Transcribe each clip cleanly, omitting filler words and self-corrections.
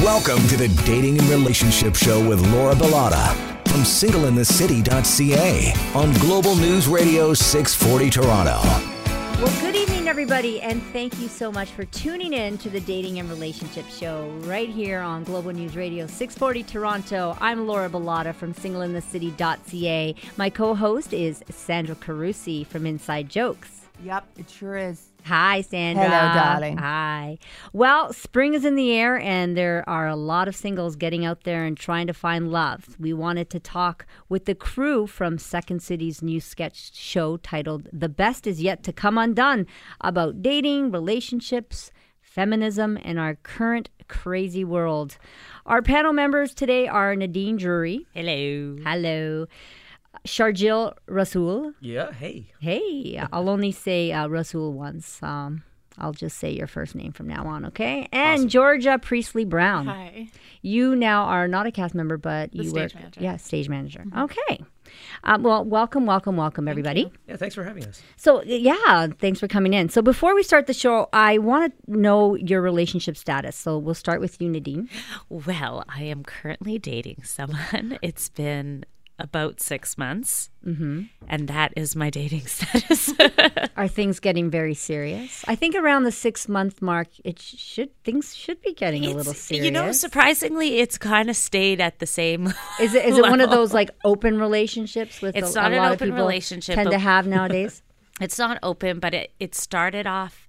Welcome to the Dating and Relationship Show with Laura Bilotta from singleinthecity.ca on Global News Radio 640 Toronto. Well, good evening, everybody, and thank you so much for tuning in to the Dating and Relationship Show right here on Global News Radio 640 Toronto. I'm Laura Bilotta from singleinthecity.ca. My co-host is Sandra Carusi from Inside Jokes. Yep, it sure is. Hi, Sandra. Hello, darling. Hi. Well, spring is in the air, and there are a lot of singles getting out there and trying to find love. We wanted to talk with the crew from Second City's new sketch show titled The Best Is Yet to Come Undone about dating, relationships, feminism, and our current crazy world. Our panel members today are Nadine Drury. Hello. Hello. Sharjil Rasool. Yeah, hey. Hey, I'll only say Rasool once. I'll just say your first name from now on, okay? And awesome. Georgia Priestley Brown. Hi. You now are not a cast member, but you work. Stage manager. Yeah, stage manager. Mm-hmm. Okay. Well, welcome, everybody. Yeah, thanks for having us. So, yeah, thanks for coming in. So before we start the show, I want to know your relationship status. So we'll start with you, Nadine. Well, I am currently dating someone. It's been about 6 months, and that is my dating status. Are things getting very serious? I think around the 6 month mark, things should be getting a little serious. You know, surprisingly, it's kind of stayed at the same. Is it one of those like open relationships with it's a not lot an of open people relationship, tend to have nowadays? It's not open, but it started off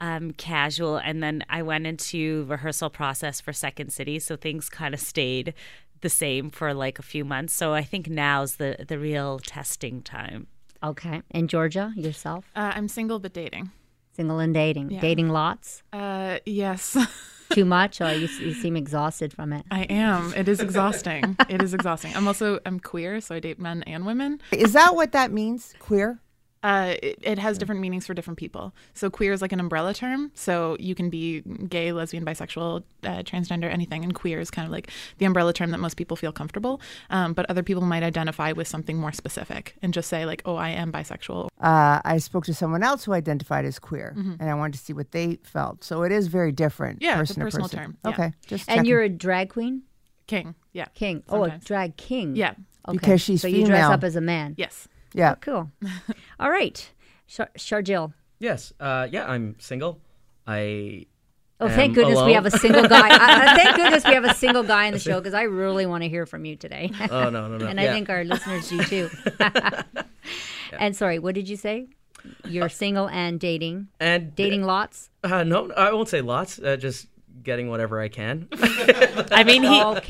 casual, and then I went into rehearsal process for Second City, so things kind of stayed the same for like a few months. So I think now's the real testing time. Okay. And Georgia, yourself? I'm single but dating. Single and dating. Yeah. Dating lots? Yes. Too much? Or you seem exhausted from it? I am. It is exhausting. It is exhausting. I'm queer, so I date men and women. Is that what that means, queer? It has different meanings for different people. So queer is like an umbrella term. So you can be gay, lesbian, bisexual, transgender, anything. And queer is kind of like the umbrella term that most people feel comfortable. But other people might identify with something more specific and just say like, oh, I am bisexual. I spoke to someone else who identified as queer, and I wanted to see what they felt. So it is very different. Yeah, person it's a personal to person. term. Yeah. Okay. Just and checking. you're a drag queen? King. Yeah. King. Sometimes. Oh, a drag king. Yeah. Okay. Because she's so female. you dress up as a man? Yes. Yeah. Oh, cool. All right. Sharjil. Yes, I'm single. Oh, thank goodness alone. we have a single guy. Thank goodness we have a single guy in the show because I really want to hear from you today. Oh, no. And I think our listeners do too. And sorry, what did you say? You're single and dating? And dating lots? No, I won't say lots. Just getting whatever I can. I mean,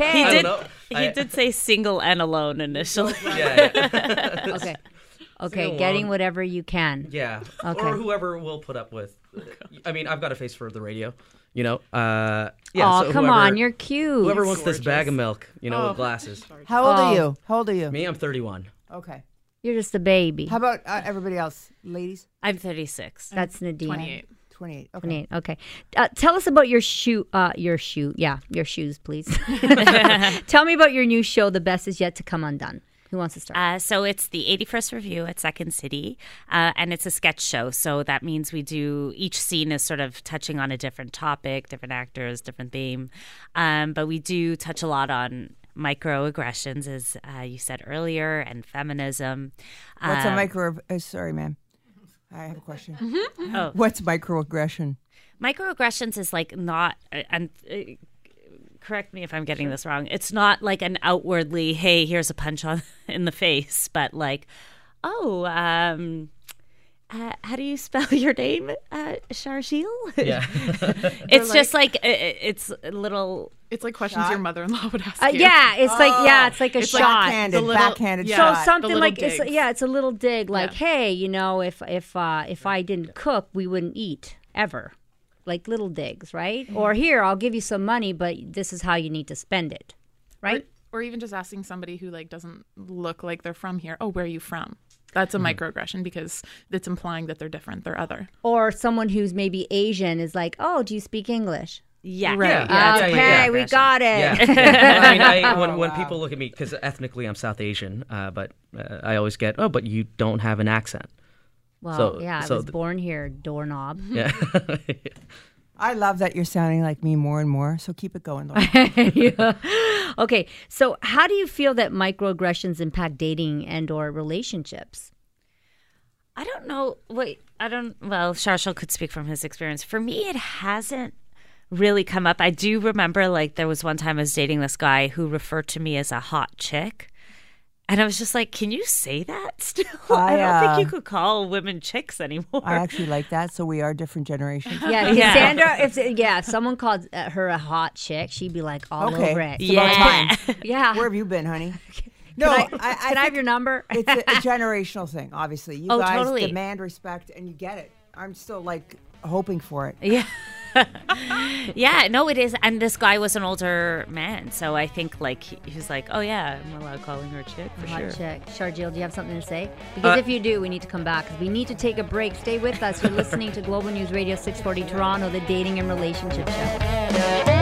he did say single and alone initially. Yeah. Okay, getting whatever you can. Yeah. Okay. Or whoever will put up with. I mean, I've got a face for the radio, you know. Yeah. Oh, so come on, you're cute. Whoever wants this bag of milk, with glasses. How old are you? Me, I'm 31. Okay. You're just a baby. How about everybody else, ladies? I'm 36. That's Nadine. 28. Okay. 28. Okay. Tell us about your shoes, please. Tell me about your new show, The Best Is Yet to Come Undone. Who wants to start? So it's the 81st Review at Second City, and it's a sketch show. So that means each scene is sort of touching on a different topic, different actors, different theme. But we do touch a lot on microaggressions, as you said earlier, and feminism. What's a sorry, ma'am. I have a question. Mm-hmm. Oh. What's microaggression? Microaggressions is like not... correct me if I'm getting this wrong. It's not like an outwardly, hey, here's a punch in the face, but like, how do you spell your name, Sharjil? Yeah. It's just like, it's a little... It's like questions your mother-in-law would ask you. Yeah, it's like a it's shot. Backhanded So shot. something like, it's a little dig, like, hey, if I didn't cook, we wouldn't eat, ever. Like little digs, right? Mm-hmm. Or here, I'll give you some money, but this is how you need to spend it, right? Or even just asking somebody who like doesn't look like they're from here, oh, where are you from? That's a microaggression because it's implying that they're different, they're other. Or someone who's maybe Asian is like, oh, do you speak English? Yeah. Right. Okay, we got it. Yeah. I mean, when people look at me, because ethnically I'm South Asian, but I always get, oh, but you don't have an accent. Well, I was born here, doorknob. Yeah. I love that you're sounding like me more and more, so keep it going, Laura. Yeah. Okay, so how do you feel that microaggressions impact dating and or relationships? I don't know. Well, Sharshal could speak from his experience. For me, it hasn't really come up. I do remember, like, there was one time I was dating this guy who referred to me as a hot chick. And I was just like, can you say that still? I don't think you could call women chicks anymore. I actually like that, so we are different generations. Yeah, Sandra, if someone called her a hot chick, she'd be like all over it. It's about time. Yeah. Where have you been, honey? No, can I have your number? It's a generational thing, obviously. You guys totally demand respect, and you get it. I'm still, like, hoping for it. Yeah. Yeah, no, it is. And this guy was an older man, so I think, like, he was like, oh, yeah, I'm allowed calling her a chick for Hot sure. chick. Sharjeel, do you have something to say? Because if you do, we need to come back because we need to take a break. Stay with us. You're listening to Global News Radio 640 Toronto, the dating and relationship show.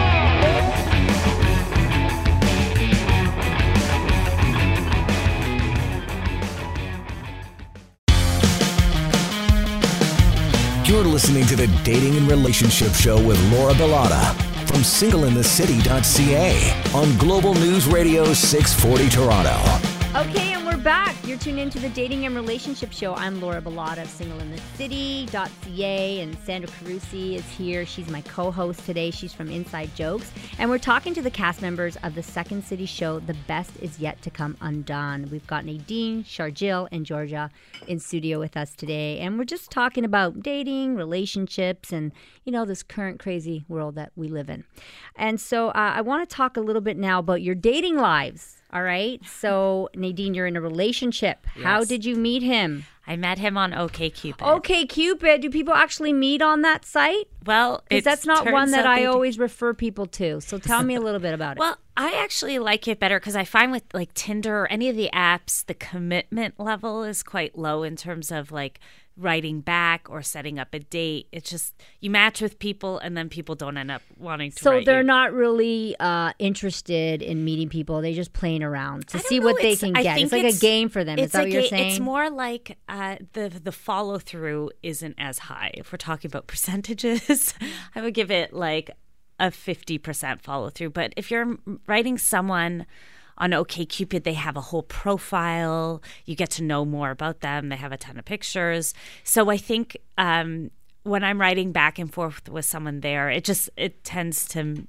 You're listening to the Dating and Relationship Show with Laura Bilotta from singleinthecity.ca on Global News Radio 640 Toronto. Okay, and we're back. You're tuned into the Dating and Relationship Show. I'm Laura Bilotta of singleinthecity.ca, and Sandra Carusi is here. She's my co-host today. She's from Inside Jokes, and we're talking to the cast members of the Second City show, The Best Is Yet to Come Undone. We've got Nadine, Sharjeel, and Georgia in studio with us today, and we're just talking about dating, relationships, and, you know, this current crazy world that we live in. And so I want to talk a little bit now about your dating lives. All right. So, Nadine, you're in a relationship. Yes. How did you meet him? I met him on OkCupid. OkCupid. Do people actually meet on that site? Well, because that's not one that I always refer people to. So tell me a little bit about it. Well, I actually like it better because I find with like Tinder or any of the apps, the commitment level is quite low in terms of like writing back or setting up a date. It's just you match with people and then people don't end up wanting to write So they're you. not really interested in meeting people. They're just playing around to see what they can get. It's like a game for them. Is that what you're saying? It's more like the follow through isn't as high. If we're talking about percentages, I would give it like a 50% follow through. But if you're writing someone on OkCupid, they have a whole profile. You get to know more about them. They have a ton of pictures. So I think when I'm writing back and forth with someone there, it tends to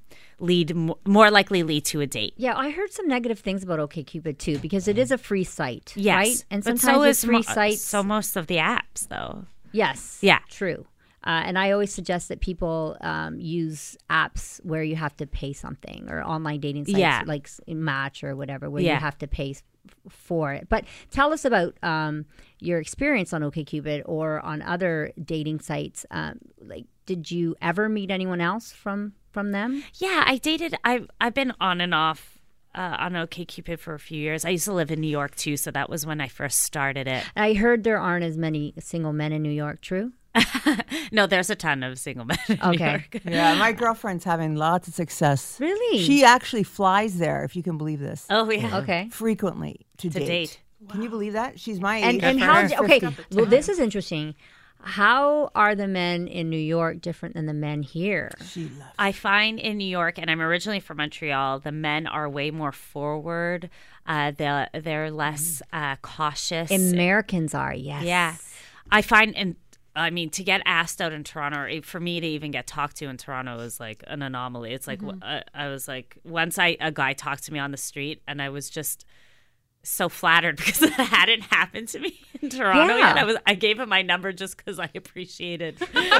more likely lead to a date. Yeah, I heard some negative things about OkCupid too because it is a free site, yes, right? And but sometimes so with free sites. So most of the apps, though. Yes. Yeah. True. And I always suggest that people use apps where you have to pay something or online dating sites like Match or whatever where you have to pay for it. But tell us about your experience on OkCupid or on other dating sites. Like, did you ever meet anyone else from them? Yeah, I dated. I've been on and off on OkCupid for a few years. I used to live in New York too, so that was when I first started it. I heard there aren't as many single men in New York. True? No, there's a ton of single men in New York. Yeah, my girlfriend's having lots of success. Really? She actually flies there, if you can believe this. Oh, yeah. Okay. Frequently to date. Wow. Can you believe that? She's my age. And how? Okay. Well, this is interesting. How are the men in New York different than the men here? I find in New York, and I'm originally from Montreal, the men are way more forward. They're less cautious. Americans are, yes. Yeah. I find, and I mean, to get asked out in Toronto, or for me to even get talked to in Toronto is like an anomaly. It's like, I was like, once a guy talked to me on the street and I was just so flattered because that hadn't happened to me in Toronto yet. I gave him my number just because I appreciated.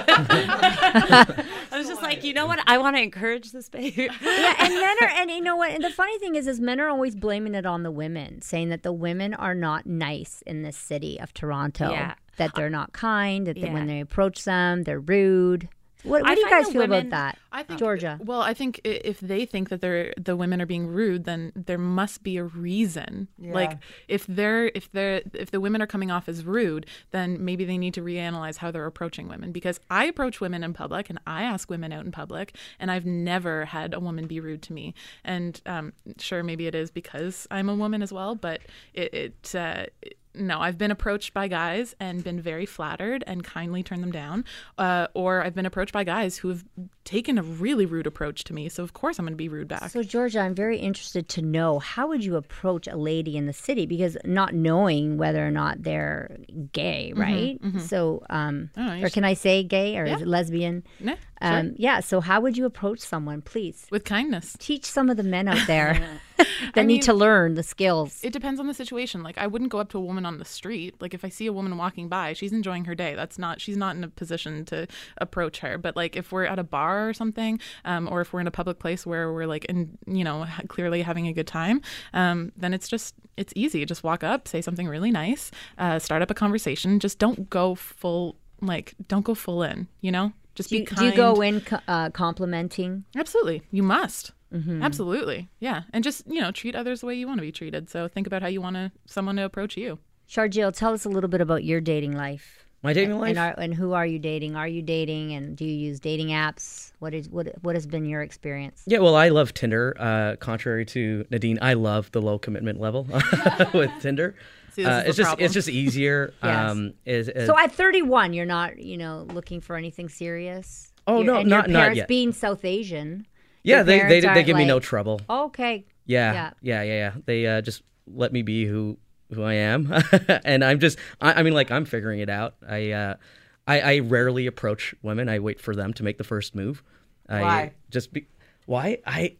I was just like, you know what? I want to encourage this behavior. Yeah, and men are, and you know what? And the funny thing is men are always blaming it on the women, saying that the women are not nice in this city of Toronto. Yeah. That they're not kind. That when they approach them, they're rude. What do you guys feel about that, Georgia? Well, I think if they think that the women are being rude, then there must be a reason. Yeah. Like if the women are coming off as rude, then maybe they need to reanalyze how they're approaching women. Because I approach women in public and I ask women out in public, and I've never had a woman be rude to me. And sure, maybe it is because I'm a woman as well, but No, I've been approached by guys and been very flattered and kindly turned them down. Or I've been approached by guys who have taken a really rude approach to me. So, of course, I'm going to be rude back. So, Georgia, I'm very interested to know, how would you approach a lady in the city? Because not knowing whether or not they're gay, right? So, or can I say gay or is it lesbian? Yeah, sure. Yeah, so how would you approach someone, please? With kindness. Teach some of the men out there that need to learn the skills. It depends on the situation. Like, I wouldn't go up to a woman on the street. Like, if I see a woman walking by, she's enjoying her day. She's not in a position to approach her. But like, if we're at a bar or something, or if we're in a public place where we're like, clearly having a good time, then it's easy. Just walk up, say something really nice, start up a conversation. Just don't go full in, Just be kind. Do you go in complimenting? Absolutely. You must. Absolutely. Yeah. And just, treat others the way you want to be treated. So think about how you want someone to approach you. Sharjeel, tell us a little bit about your dating life. My dating life? And who are you dating? Are you dating, and do you use dating apps? What has been your experience? Yeah, well, I love Tinder. Contrary to Nadine, I love the low commitment level with Tinder. See, this is it's just easier. Yes. So at 31, you're not, looking for anything serious? Oh, no, and not your parents yet. Being South Asian. Yeah, they give me no trouble. Okay. Yeah. They just let me be who I am, and I'm figuring it out. I rarely approach women. I wait for them to make the first move. Why? Why? I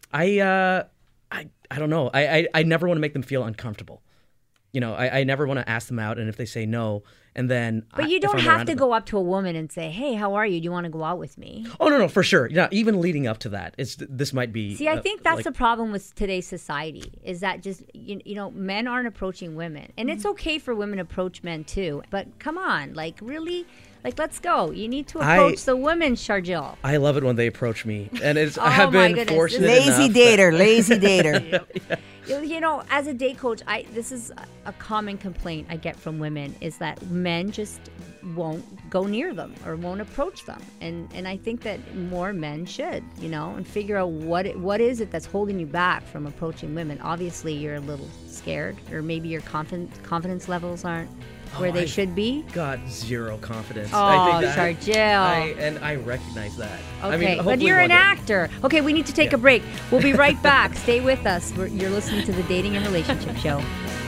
don't know. I never want to make them feel uncomfortable. I never want to ask them out, and if they say no, and then. But you don't have to go up to a woman and say, "Hey, how are you? Do you want to go out with me?" Oh no, for sure. Yeah, even leading up to that, this might be. See, I think that's the problem with today's society. Is that just men aren't approaching women, and it's okay for women to approach men too. But come on, really. Let's go. You need to approach the women, Sharjeel. I love it when they approach me, and I have been fortunate lazy dater. As a date coach, this is a common complaint I get from women, is that men just won't go near them or won't approach them, and I think that more men should, and figure out what is it that's holding you back from approaching women. Obviously, you're a little scared, or maybe your confidence levels aren't where they should be. Got zero confidence. Oh, I think Sharjeel. And I recognize that. Okay, but you're an actor. Okay, we need to take a break. We'll be right back. Stay with us. You're listening to the Dating and Relationship Show.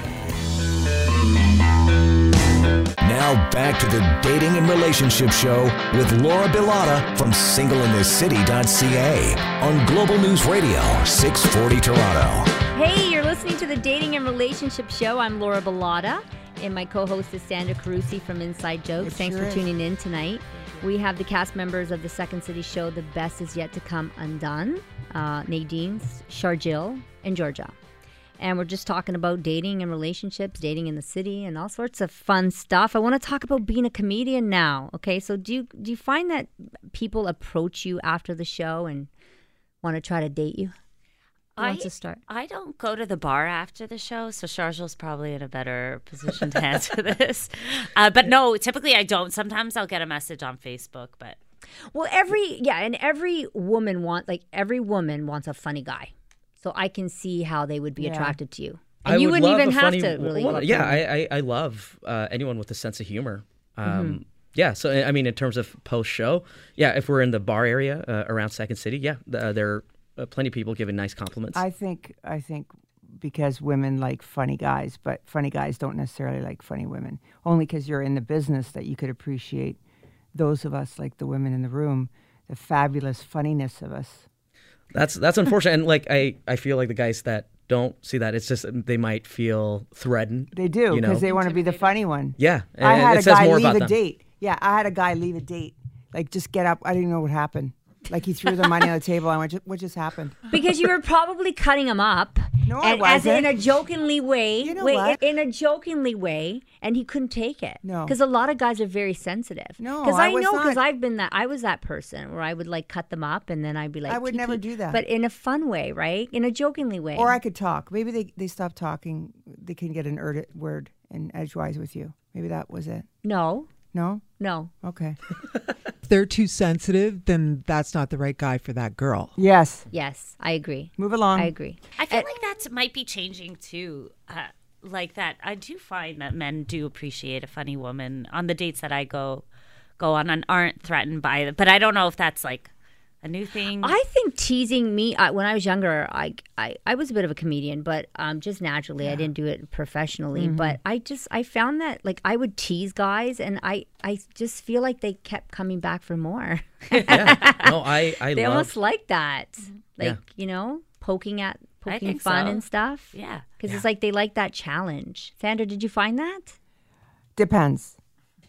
Now back to the Dating and Relationship Show with Laura Bilotta from singleinthecity.ca on Global News Radio 640 Toronto. Hey, you're listening to the Dating and Relationship Show. I'm Laura Bilotta, and my co-host is Sandra Carusi from Inside Jokes. Thanks for tuning in tonight. We have the cast members of the Second City show, The Best Is Yet to Come Undone, Nadine, Sharjeel, and Georgia. And we're just talking about dating and relationships, dating in the city, and all sorts of fun stuff. I want to talk about being a comedian now. Okay, so do you find that people approach you after the show and want to try to date you? Who wants to start? I don't go to the bar after the show, so Sharjeel's probably in a better position to answer this. But no, typically I don't. Sometimes I'll get a message on Facebook, but well, every woman wants a funny guy. So I can see how they would be attracted to you. And you wouldn't even have to really. I love anyone with a sense of humor. Yeah, so I mean, in terms of post-show, if we're in the bar area around Second City, there are plenty of people giving nice compliments. I think because women like funny guys, but funny guys don't necessarily like funny women. Only because you're in the business that you could appreciate those of us, like the women in the room, the fabulous funniness of us. That's unfortunate, and I feel like the guys that don't see that, it's just they might feel threatened. They do, because they want to be the funny one. Yeah, I had a guy leave a them. date. Yeah, I had a guy leave a date. Just get up. I didn't know what happened. He threw the money on the table. I went, what just happened? Because you were probably cutting him up. No, I wasn't. As in a jokingly way. You know what? In a jokingly way, and he couldn't take it. No. Because a lot of guys are very sensitive. No, because I was know, not. because I've been that. I was that person where I would cut them up, and then I'd be like, I would never do that. But in a fun way, right? In a jokingly way. Or I could talk. Maybe they stop talking. They can get an word in edgewise with you. Maybe that was it. No. No? No. Okay. If they're too sensitive, then that's not the right guy for that girl. Yes. Yes, I agree. Move along. I agree. I feel like that might be changing too. like that. I do find that men do appreciate a funny woman on the dates that I go on and aren't threatened by it. But I don't know if that's like a new thing. I think teasing me when I was younger, I was a bit of a comedian, but just naturally, I didn't do it professionally. But I found that like I would tease guys, and I just feel like they kept coming back for more. Yeah. No, I They love. almost like that, like Yeah. you know, poking think fun so. and stuff. Yeah. Because it's like they like that challenge. Sandra, did you find that? Depends.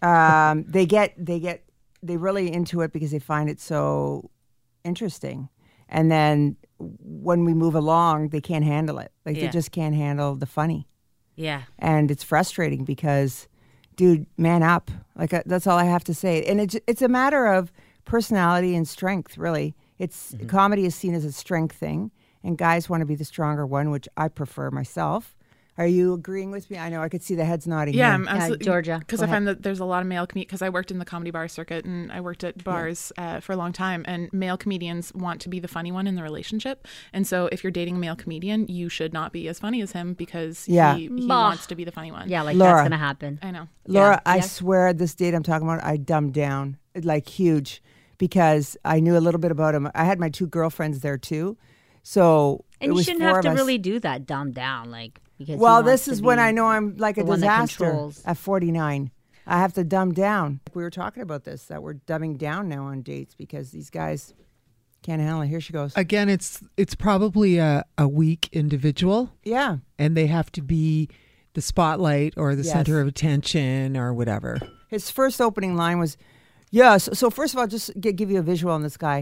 They really into it because they find it so interesting. And then when we move along, they can't handle it. Like Yeah. they just can't handle the funny. Yeah. And it's frustrating because, dude, man up. Like that's all I have to say. And it's a matter of personality and strength, really. It's comedy is seen as a strength thing, and guys want to be the stronger one, which I prefer myself. Are you agreeing with me? I know I could see the heads nodding. Yeah, here. I'm absolutely. Georgia, Because go I find that there's a lot of male because I worked in the comedy bar circuit and I worked at bars for a long time. And male comedians want to be the funny one in the relationship. And so if you're dating a male comedian, you should not be as funny as him because he Bah. wants to be the funny one. Yeah, like Laura. that's gonna happen. I know. Laura, Yeah. I Yes. swear this date I'm talking about, I dumbed down like huge because I knew a little bit about him. I had my 2 girlfriends there too. So And it you was shouldn't 4 have of to us. really do that, dumb down, like because. he Well, wants this to is when be I know I'm like a the one that disaster controls. at 49. I have to dumb down. We were talking about this, that we're dumbing down now on dates because these guys can't handle it. Here she goes. Again, it's probably a weak individual, Yeah. and they have to be the spotlight or the Yes. center of attention or whatever. His first opening line was, so first of all, just give you a visual on this guy.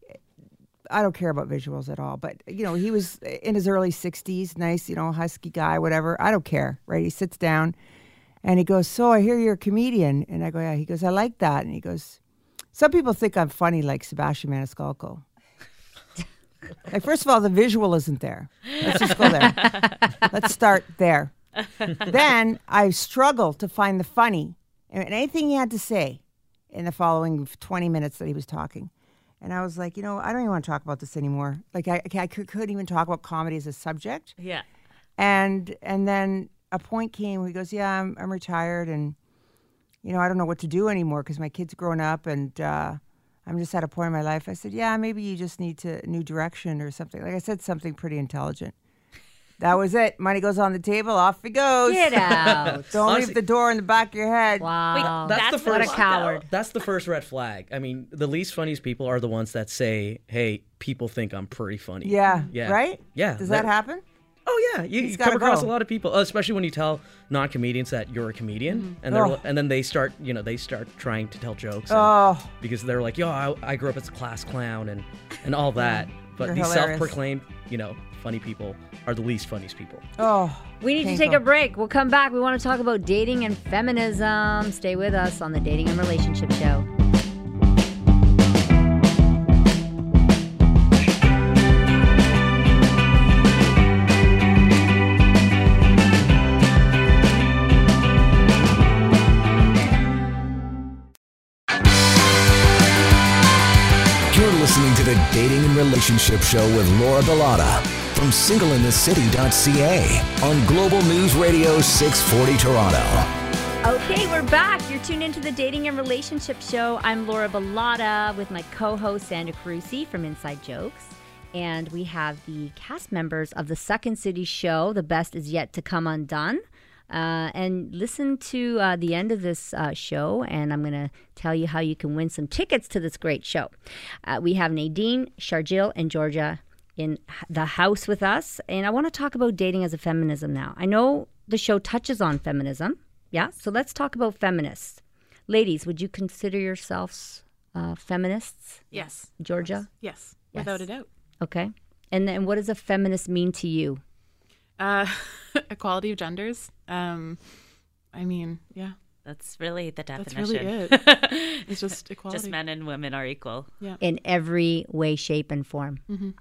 I don't care about visuals at all, but, you know, he was in his early 60s, nice, you know, husky guy, whatever. I don't care, right? He sits down and he goes, so I hear you're a comedian. And I go, yeah. He goes, I like that. And he goes, some people think I'm funny like Sebastian Maniscalco. Like, first of all, the visual isn't there. Let's just go there. Let's start there. Then I struggled to find the funny in anything he had to say in the following 20 minutes that he was talking. And I was like, you know, I don't even want to talk about this anymore. Like, I couldn't even talk about comedy as a subject. Yeah. And then a point came where he goes, yeah, I'm retired and, you know, I don't know what to do anymore because my kid's grown up and I'm just at a point in my life. I said, yeah, maybe you just need a new direction or something. Like I said, something pretty intelligent. That was it. Money goes on the table. Off he goes. Get out. Don't Honestly- leave the door in the back of your head. Wow. That's the What a first- coward. That's the first red flag. I mean, the least funniest people are the ones that say, "Hey, people think I'm pretty funny." Yeah. Yeah. Right? Yeah, Does that that- happen? Oh yeah, you gotta come across go. a lot of people, especially when you tell non-comedians that you're a comedian, and Oh. and then they start trying to tell jokes. Oh. Because they're like, yo, I grew up as a class clown and all that. But You're these hilarious. self-proclaimed, funny people are the least funniest people. Oh. We need to painful. take a break. We'll come back. We want to talk about dating and feminism. Stay with us on the Dating and Relationship Show. You're listening to the Dating and Relationship Show with Laura Bilotta from singleinthecity.ca on Global News Radio 640 Toronto. Okay, we're back. You're tuned into the Dating and Relationship Show. I'm Laura Bilotta with my co-host Sandra Carusi from Inside Jokes. And we have the cast members of the Second City show, The Best Is Yet to Come Undone. And listen to the end of this show, and I'm going to tell you how you can win some tickets to this great show. We have Nadine, Sharjil, and Georgia in the house with us, and I want to talk about dating as a feminism now. I know the show touches on feminism, yeah? So let's talk about feminists. Ladies, would you consider yourselves feminists? Yes. Georgia? Yes. Yes. Without a doubt. Okay. And then what does a feminist mean to you? Equality of genders. I mean, yeah, That's really the that's definition. really it. It's just equality. Just men and women are equal. In every way, shape, and form.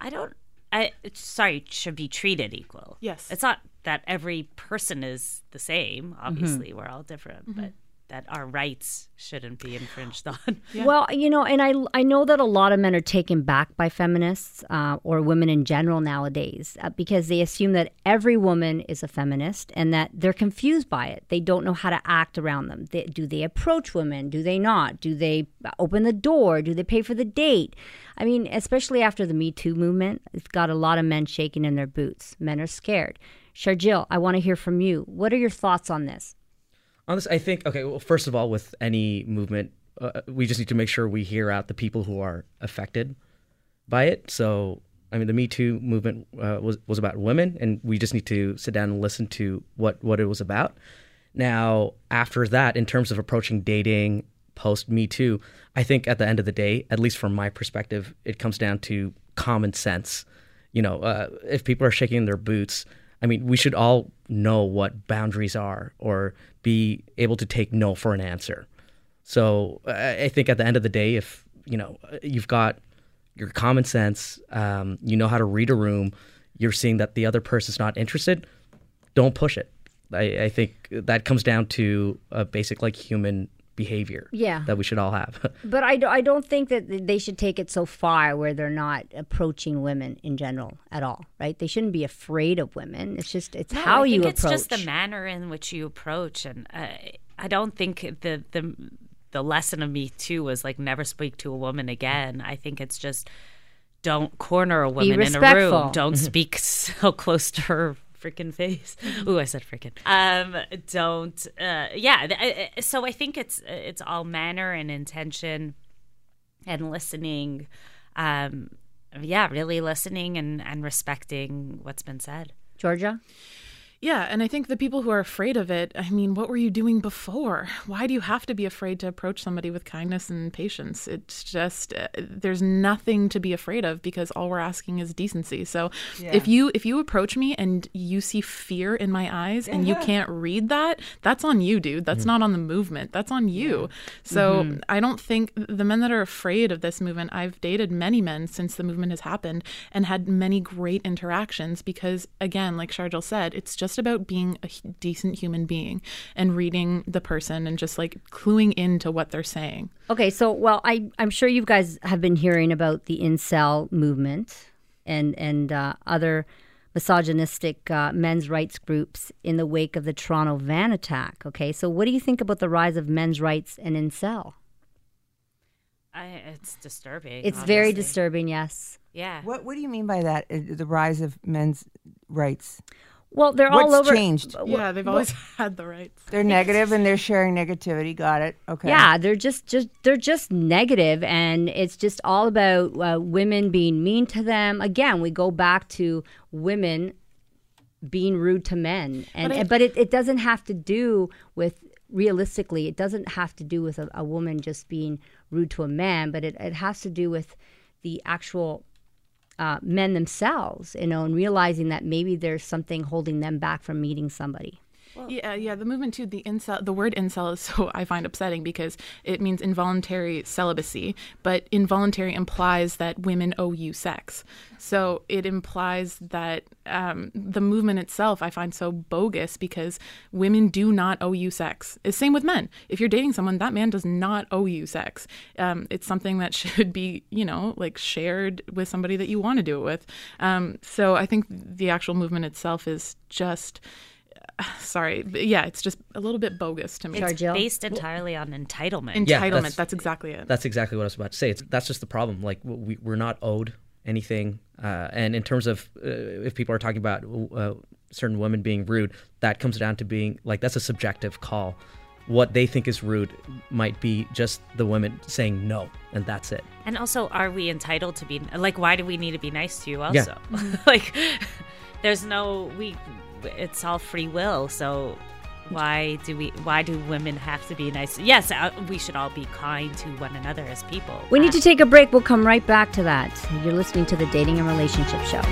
Should be treated equal. Yes. It's not that every person is the same. Obviously, we're all different, but that our rights shouldn't be infringed on. Well, and I know that a lot of men are taken back by feminists or women in general nowadays because they assume that every woman is a feminist and that they're confused by it. They don't know how to act around them. Do they approach women? Do they not? Do they open the door? Do they pay for the date? I mean, especially after the Me Too movement, it's got a lot of men shaking in their boots. Men are scared. Sharjeel, I want to hear from you. What are your thoughts on this? On this, I think, well, first of all, with any movement, we just need to make sure we hear out the people who are affected by it. So, I mean, the Me Too movement was about women, and we just need to sit down and listen to what it was about. Now, after that, in terms of approaching dating post Me Too, I think at the end of the day, at least from my perspective, it comes down to common sense. If people are shaking their boots, I mean, we should all know what boundaries are or be able to take no for an answer. So I think at the end of the day, if, you've got your common sense, you know how to read a room, you're seeing that the other person's not interested, don't push it. I think that comes down to a basic human behavior that we should all have. But I don't think that they should take it so far where they're not approaching women in general at all, right? They shouldn't be afraid of women. It's how you approach. It's just the manner in which you approach. And I don't think the lesson of Me Too was never speak to a woman again. I think it's just don't corner a woman in a room. Don't speak so close to her freaking face. Ooh, I said freaking. So I think it's all manner and intention and listening. Really listening and respecting what's been said. Georgia? Yeah, and I think the people who are afraid of it, I mean, what were you doing before? Why do you have to be afraid to approach somebody with kindness and patience? It's just, there's nothing to be afraid of because all we're asking is decency. So if you approach me and you see fear in my eyes and you can't read that, that's on you, dude. That's not on the movement. That's on you. So I don't think the men that are afraid of this movement, I've dated many men since the movement has happened and had many great interactions because, again, like Sharjeel said, it's just about being a decent human being and reading the person and just cluing into what they're saying. Okay, so I'm sure you guys have been hearing about the incel movement and other misogynistic men's rights groups in the wake of the Toronto van attack. Okay, so what do you think about the rise of men's rights and incel? It's disturbing. It's very disturbing, yes. Yeah. What do you mean by that? The rise of men's rights? Well, they're What's all over. Changed? Yeah, they've always had the rights. They're negative and they're sharing negativity. Got it. Okay. Yeah, they're just negative, and it's just all about women being mean to them. Again, we go back to women being rude to men, but it doesn't have to do with. Realistically, it doesn't have to do with a woman just being rude to a man, but it has to do with the actual men themselves, and realizing that maybe there's something holding them back from meeting somebody. Well, yeah. The movement too. The word incel is so I find upsetting because it means involuntary celibacy, but involuntary implies that women owe you sex. So it implies that the movement itself I find so bogus because women do not owe you sex. It's same with men. If you're dating someone, that man does not owe you sex. It's something that should be shared with somebody that you want to do it with. So I think the actual movement itself is just. Sorry, but it's just a little bit bogus to me. It's based entirely on entitlement. Entitlement, that's exactly it. That's exactly what I was about to say. That's just the problem. We're not owed anything. And in terms of if people are talking about certain women being rude, that comes down to being that's a subjective call. What they think is rude might be just the women saying no, and that's it. And also, are we entitled to be why do we need to be nice to you also? Yeah. There's no it's all free will, so why do women have to be nice? Yes, we should all be kind to one another as people. We need to take a break. We'll come right back to that. You're listening to the Dating and Relationship Show.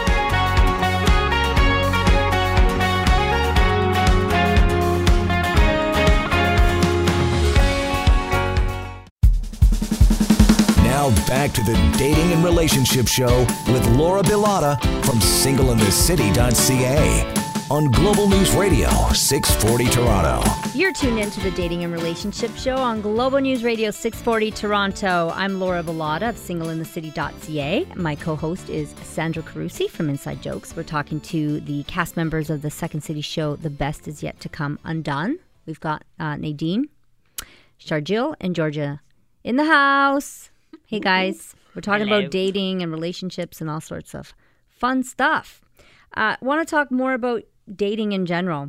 Now back to the Dating and Relationship Show with Laura Bilotta from singleinthecity.ca on Global News Radio 640 Toronto. You're tuned into the Dating and Relationship Show on Global News Radio 640 Toronto. I'm Laura Bilotta of singleinthecity.ca. My co-host is Sandra Carusi from Inside Jokes. We're talking to the cast members of the Second City show, The Best Is Yet to Come Undone. We've got Nadine, Sharjil, and Georgia in the house. Hey, guys. We're talking about dating and relationships and all sorts of fun stuff. Want to talk more about dating in general.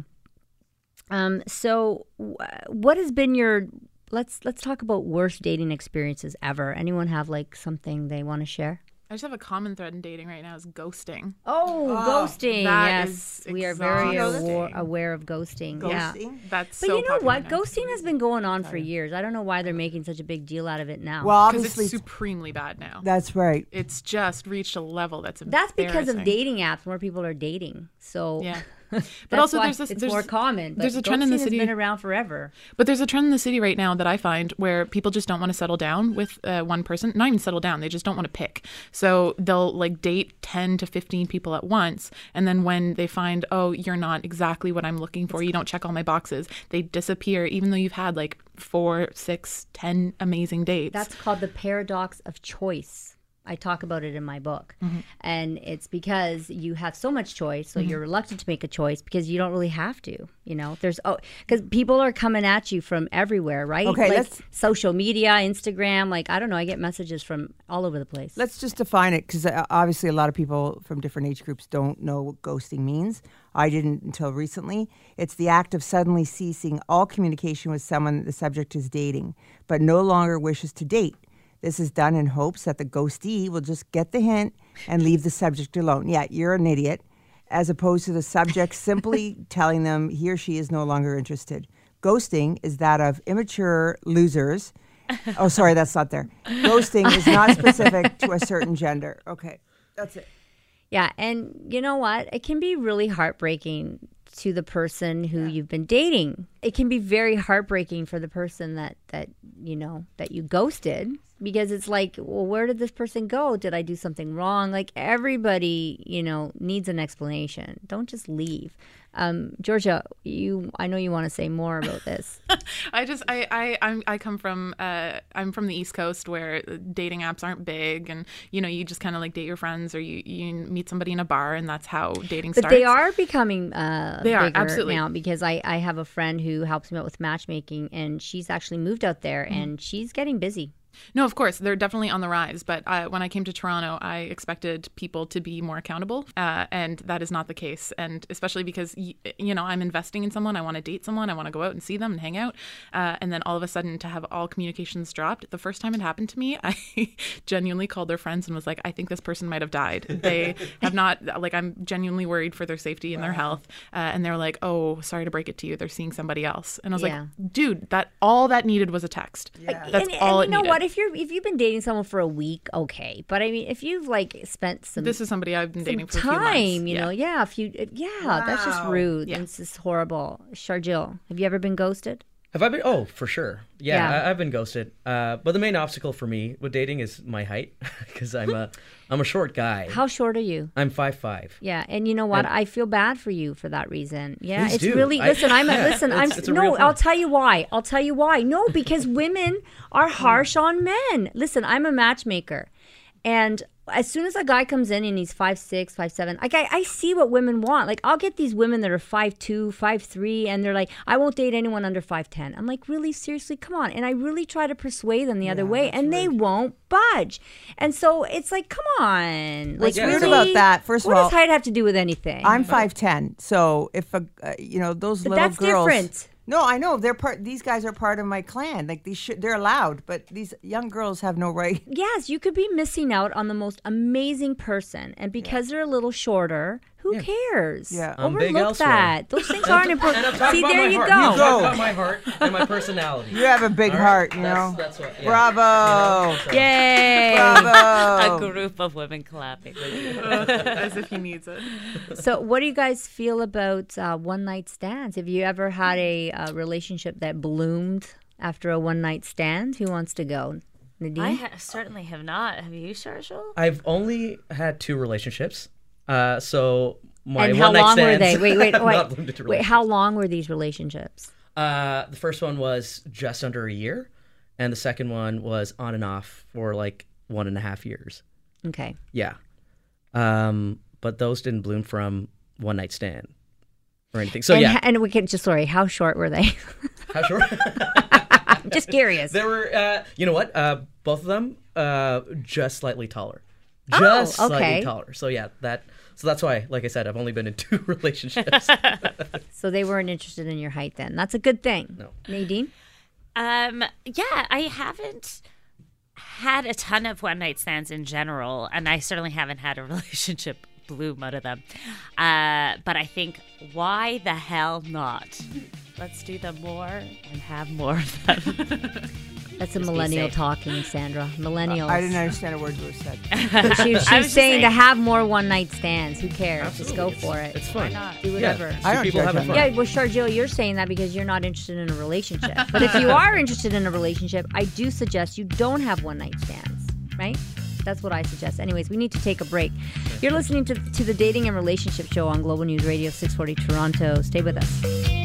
So what has been your, let's talk about worst dating experiences ever. Anyone have like something they want to share? I just have a common thread in dating right now is ghosting. Ghosting. That Yes, is we are very exhausting. aware of ghosting. Yeah. That's But so you know popular what? now. Ghosting has been going on for years. I don't know why they're making such a big deal out of it now. Well, Because obviously, it's supremely bad now. that's right. It's just reached a level that's because of embarrassing. dating apps. More people are dating. So Yeah. that's But also why there's this- it's there's- more common. But there's a trend in the ghosting city- has been around forever. But there's a trend in the city right now that I find where people just don't want to settle down with one person. Not even settle down. They just don't want to pick. So they'll like date 10 to 15 people at once. And then when they find, oh, you're not exactly what I'm looking for, you don't check all my boxes, they disappear even though you've had like 4, 6, 10 amazing dates. That's called the paradox of choice. I talk about it in my book. Mm-hmm. And it's because you have so much choice, so you're reluctant to make a choice because you don't really have to. You know, because people are coming at you from everywhere, right? Okay, like let's- social media, Instagram, like, I don't know, I get messages from all over the place. Let's just define it, because obviously a lot of people from different age groups don't know what ghosting means. I didn't until recently. It's the act of suddenly ceasing all communication with someone that the subject is dating, but no longer wishes to date. This is done in hopes that the ghostee will just get the hint and leave the subject alone. Yeah, you're an idiot, as opposed to the subject simply telling them he or she is no longer interested. Ghosting is that of immature losers. Oh, sorry, that's not there. Ghosting is not specific to a certain gender. Okay, that's it. Yeah, and you know what? It can be really heartbreaking to the person who you've been dating. It can be very heartbreaking for the person that you ghosted, because it's like, well, where did this person go? Did I do something wrong? Like, everybody, needs an explanation. Don't just leave. Georgia, I know you want to say more about this. I come from I'm from the East Coast where dating apps aren't big, and you just kind of like date your friends, or you meet somebody in a bar, and that's how dating But starts. they are becoming bigger absolutely now, because I have a friend who helps me out with matchmaking, and she's actually moved out there, and she's getting busy. No, of course, they're definitely on the rise. But when I came to Toronto, I expected people to be more accountable, and that is not the case. And especially because, I'm investing in someone, I want to date someone, I want to go out and see them and hang out. And then all of a sudden to have all communications dropped. The first time it happened to me, I genuinely called their friends and was like, I think this person might have died. They have not, like, I'm genuinely worried for their safety and their health. And they're like, oh, sorry to break it to you, they're seeing somebody else. And I was like, dude, all that needed was a text. Yeah. That's all it you know needed. what? If you've been dating someone for a week, okay. But I mean, if you've like spent some This is somebody I've been dating for a few time, months. that's just rude. Yeah. It's just horrible. Sharjil, have you ever been ghosted? Have I been? Oh, for sure. Yeah, Yeah. I've been ghosted. But the main obstacle for me with dating is my height, because I'm a short guy. How short are you? I'm 5'5". Yeah, and you know what? And- I feel bad for you for that reason. Yeah, Please it's do. really It's a real I'll thing. tell you why. No, because women are harsh on men. Listen, I'm a matchmaker, and as soon as a guy comes in and he's 5'6", 5'7", I see what women want. Like, I'll get these women that are 5'2", 5'3", and they're like, I won't date anyone under 5'10". I'm like, really? Seriously? Come on. And I really try to persuade them the other way, and they won't budge. And so it's like, come on. What's like, weird really? about that, first of what all, does height have to do with anything? I'm 5'10", so if those But little that's girls. different. No, I know they're part. These guys are part of my clan. Like they're allowed, but these young girls have no right. Yes, you could be missing out on the most amazing person, and because they're a little shorter, who cares? Yeah. I'm big Overlook elsewhere. that. Those things aren't important. And I'm talking See, about there my you heart. go. I'm talking about my heart and my personality. You have a big All right? heart, you know. That's what. Yeah. Bravo, You know, so- Yay! bravo. A group of women clapping with you. As if he needs it. So, what do you guys feel about one-night stands? Have you ever had a relationship that bloomed after a one-night stand? Who wants to go? Nadine? I certainly have not. Have you, Sharjil? I've only had 2 relationships. So my And how one-night long were stands. they? Not limited to Wait. How long were these relationships? The first one was just under a year, and the second one was on and off for like 1.5 years. Okay. Yeah. But those didn't bloom from one night stand or anything. So And we can sorry, how short were they? How short? I'm just curious. They were, you know what? Both of them just slightly taller. Oh, Just okay. slightly taller. So yeah, so that's why, like I said, I've only been in 2 relationships. So they weren't interested in your height then. That's a good thing. No. Nadine? Yeah, I haven't had a ton of one night stands in general, and I certainly haven't had a relationship bloom out of them. But I think, why the hell not? Let's do them more and have more of them. That's a Just be millennial safe. talking, Sandra. Millennials. I didn't understand a word you said. She's I was just saying to saying- have more one night stands. Who cares? Just go Absolutely. for it. It's fun. not? Do whatever. Yeah, I two don't people judge having on fun. that. Yeah, well, Chargil, you're saying that because you're not interested in a relationship. But if you are interested in a relationship, I do suggest you don't have one night stands, right? That's what I suggest. Anyways, we need to take a break. You're listening to the Dating and Relationship Show on Global News Radio 640 Toronto. Stay with us.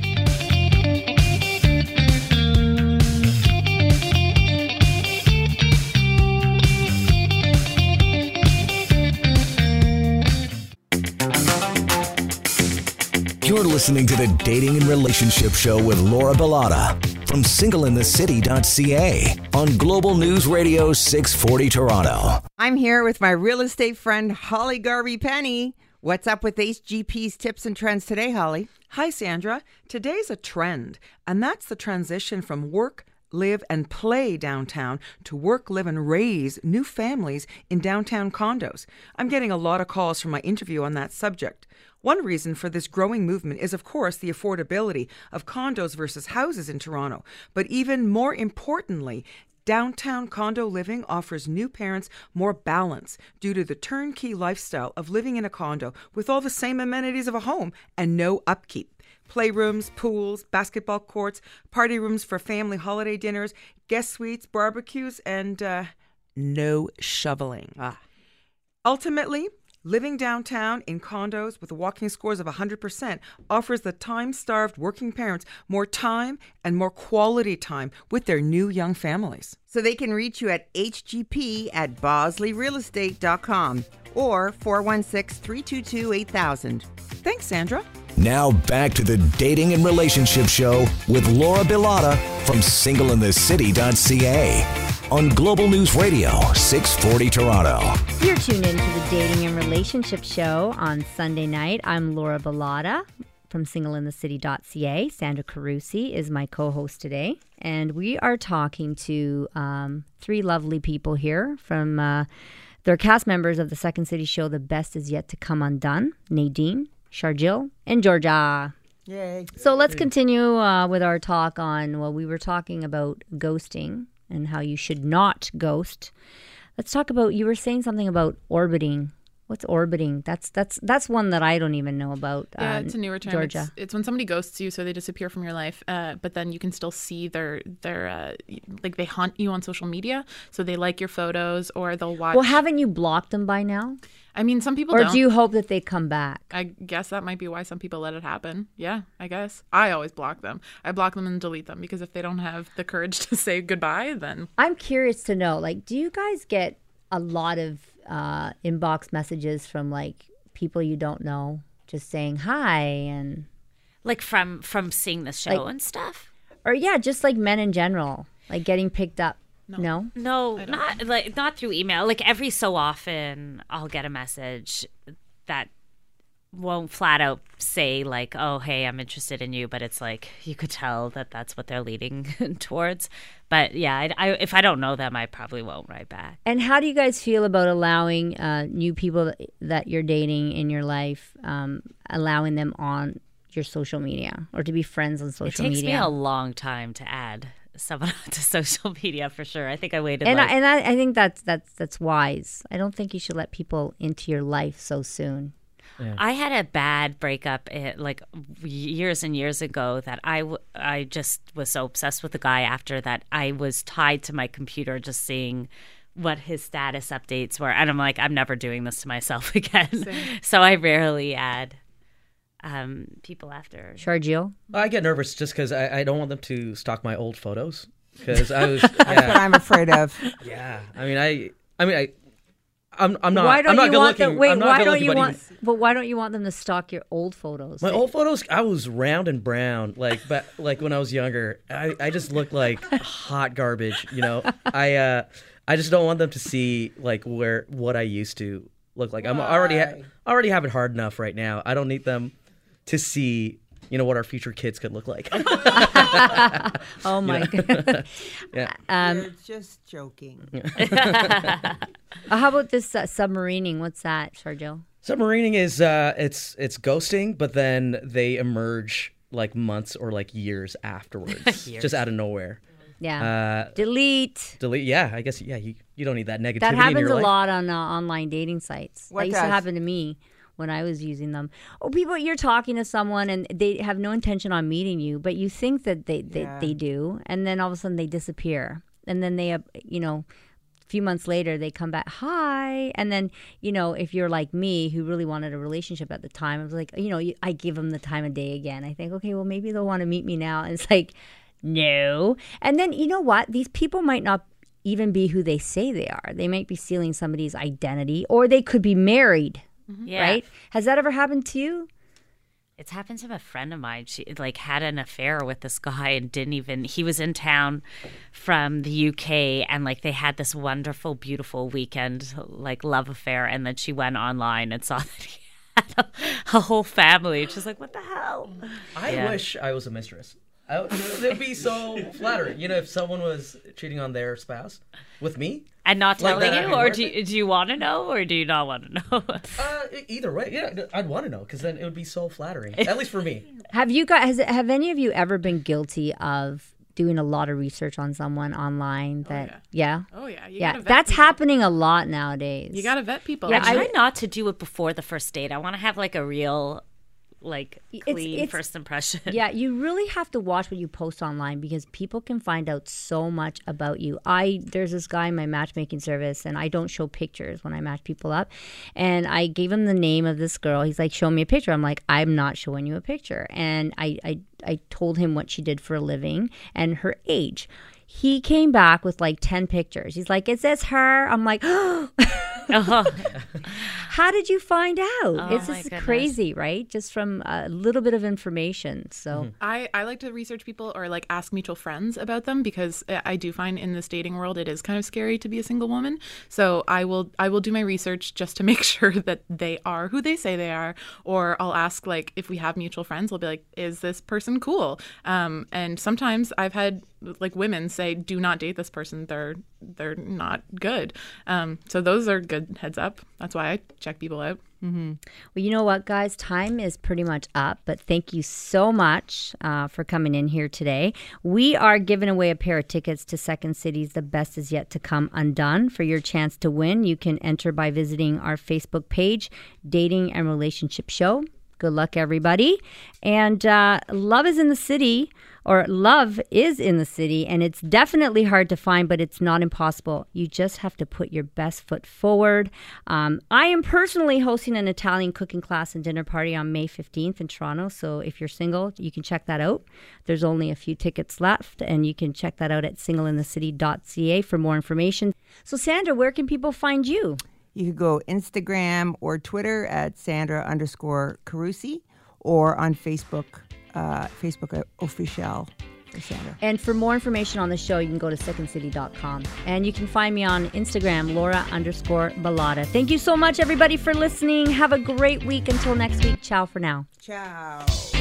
You're listening to the Dating and Relationship Show with Laura Bilotta from singleinthecity.ca on Global News Radio 640 Toronto. I'm here with my real estate friend, Holly Garvey-Penny. What's up with HGP's tips and trends today, Holly? Hi, Sandra. Today's a trend, and that's the transition from work, live, and play downtown to work, live, and raise new families in downtown condos. I'm getting a lot of calls from my interview on that subject. One reason for this growing movement is, of course, the affordability of condos versus houses in Toronto. But even more importantly, downtown condo living offers new parents more balance due to the turnkey lifestyle of living in a condo with all the same amenities of a home and no upkeep. Playrooms, pools, basketball courts, party rooms for family holiday dinners, guest suites, barbecues, and no shoveling. Ultimately, living downtown in condos with walking scores of 100% offers the time-starved working parents more time and more quality time with their new young families. So they can reach you at hgp@bosleyrealestate.com or 416-322-8000. Thanks, Sandra. Now back to the Dating and Relationship Show with Laura Bilotta from singleinthecity.ca on Global News Radio 640 Toronto. You're tuned in to the Dating and Relationship Show on Sunday night. I'm Laura Bilotta from singleinthecity.ca. Sandra Carusi is my co-host today. And we are talking to 3 lovely people here from... they're cast members of the Second City show, The Best Is Yet to Come Undone, Nadine, Chargil, and Georgia. Yay. So let's continue with our talk on, well, we were talking about ghosting and how you should not ghost. Let's talk about, you were saying something about orbiting. What's orbiting? That's one that I don't even know about. Yeah, it's a newer term. Georgia. It's when somebody ghosts you, so they disappear from your life. But then you can still see their like they haunt you on social media. So they like your photos or they'll watch. Well, haven't you blocked them by now? I mean, some people Or don't. do you hope that they come back? I guess that might be why some people let it happen. Yeah, I guess. I always block them. I block them and delete them because if they don't have the courage to say goodbye, then... I'm curious to know, like, do you guys get a lot of inbox messages from, like, people you don't know just saying hi and... Like from seeing the show Like- and stuff? Or, yeah, just, like, men in general, like, getting picked up. No? No, not through email. Like every so often I'll get a message that won't flat out say like, oh, hey, I'm interested in you. But it's like you could tell that that's what they're leading towards. But yeah, if I don't know them, I probably won't write back. And how do you guys feel about allowing new people that you're dating in your life, allowing them on your social media or to be friends on social It takes media? me a long time to add someone to social media for sure. I think I waited And like... I think that's wise. I don't think you should let people into your life so soon. I had a bad breakup like years and years ago that I just was so obsessed with the guy after that I was tied to my computer just seeing what his status updates were. And I'm like, I'm never doing this to myself again. So I rarely add people after. Sharjeel? I get nervous just because I don't want them to stalk my old photos. Because I was, That's what I'm afraid of. yeah. I'm not. Why don't I'm not you good want looking. them? Wait, I'm not why good don't looking, you but want? even- But why don't you want them to stalk your old photos? My old photos, I was round and brown, like when I was younger. I just looked like hot garbage, you know. I just don't want them to see like what I used to look like. I'm already have it hard enough right now. I don't need them to see, you know, what our future kids could look like. Oh my god! Yeah. You're just joking. How about this submarining? What's that, Sharjeel? Submarining is it's ghosting, but then they emerge like months or like years afterwards, just out of nowhere. Yeah. Delete. Yeah, I guess. Yeah, you don't need that negativity That in happens your a life. lot on online dating sites. What that used to does? happen to me when I was using them. People, you're talking to someone and they have no intention on meeting you, but you think that they do, and then all of a sudden they disappear, and then they, you know, a few months later they come back, hi, and then, you know, if you're like me who really wanted a relationship at the time, I was like, you know, I give them the time of day again. I think, okay, well maybe they'll want to meet me now, and it's like, no. And then you know what? These people might not even be who they say they are. They might be stealing somebody's identity, or they could be married. Yeah. Right? Has that ever happened to you? It's happened to a friend of mine. She like had an affair with this guy and he was in town from the UK, and like they had this wonderful, beautiful weekend, like love affair. And then she went online and saw that he had a whole family. She's like, what the hell? I wish I was a mistress. It'd be so flattering, you know, if someone was cheating on their spouse with me. And not Like telling that, you, I or mean, do you want to know, or do you not want to know? Either way, yeah, I'd want to know because then it would be so flattering, at least for me. Have you guys? Have any of you ever been guilty of doing a lot of research on someone online? That yeah. Oh yeah. You Yeah, gotta vet that's people. happening a lot nowadays. You gotta vet people. Yeah, I try not to do it before the first date. I want to have like a real, like clean it's- first impression. Yeah, you really have to watch what you post online because people can find out so much about you. There's this guy in my matchmaking service, and I don't show pictures when I match people up. And I gave him the name of this girl. He's like, show me a picture. I'm like, I'm not showing you a picture. And I told him what she did for a living and her age. He came back with like 10 pictures. He's like, is this her? I'm like, oh. How did you find out? It's my just goodness. crazy, right? Just from a little bit of information. So I like to research people or like ask mutual friends about them because I do find in this dating world it is kind of scary to be a single woman. So I will do my research just to make sure that they are who they say they are, or I'll ask like if we have mutual friends, I'll be like, is this person cool? And sometimes I've had like women say, do not date this person. They're not good. So those are good heads up. That's why I check people out. Well, you know what, guys? Time is pretty much up, but thank you so much for coming in here today. We are giving away a pair of tickets to Second City's The Best Is Yet to Come Undone. For your chance to win, you can enter by visiting our Facebook page, Dating and Relationship Show. Good luck, everybody. And Love is in the City, and it's definitely hard to find, but it's not impossible. You just have to put your best foot forward. I am personally hosting an Italian cooking class and dinner party on May 15th in Toronto, so if you're single, you can check that out. There's only a few tickets left, and you can check that out at singleinthecity.ca for more information. So, Sandra, where can people find you? You could go Instagram or Twitter at Sandra_Carusi or on Facebook, Facebook official for Sandra. And for more information on the show, you can go to secondcity.com. And you can find me on Instagram, Laura_Bilotta. Thank you so much, everybody, for listening. Have a great week. Until next week. Ciao for now. Ciao.